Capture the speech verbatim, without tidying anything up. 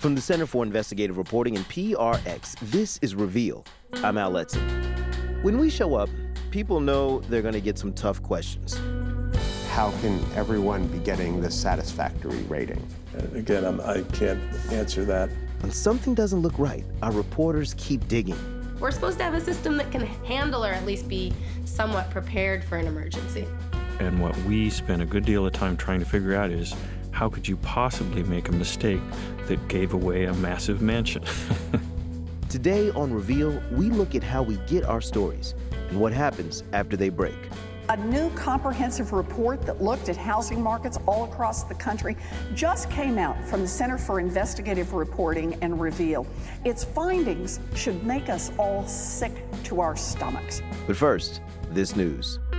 From the Center for Investigative Reporting and P R X, this is Reveal. I'm Al Letson. When we show up, people know they're going to get some tough questions. How can everyone be getting this satisfactory rating? Again, I'm, I can't answer that. When something doesn't look right, our reporters keep digging. We're supposed to have a system that can handle or at least be somewhat prepared for an emergency. And what we spend a good deal of time trying to figure out is, how could you possibly make a mistake that gave away a massive mansion? Today on Reveal, we look at how we get our stories and what happens after they break. A new comprehensive report that looked at housing markets all across the country just came out from the Center for Investigative Reporting and Reveal. Its findings should make us all sick to our stomachs. But first, this news.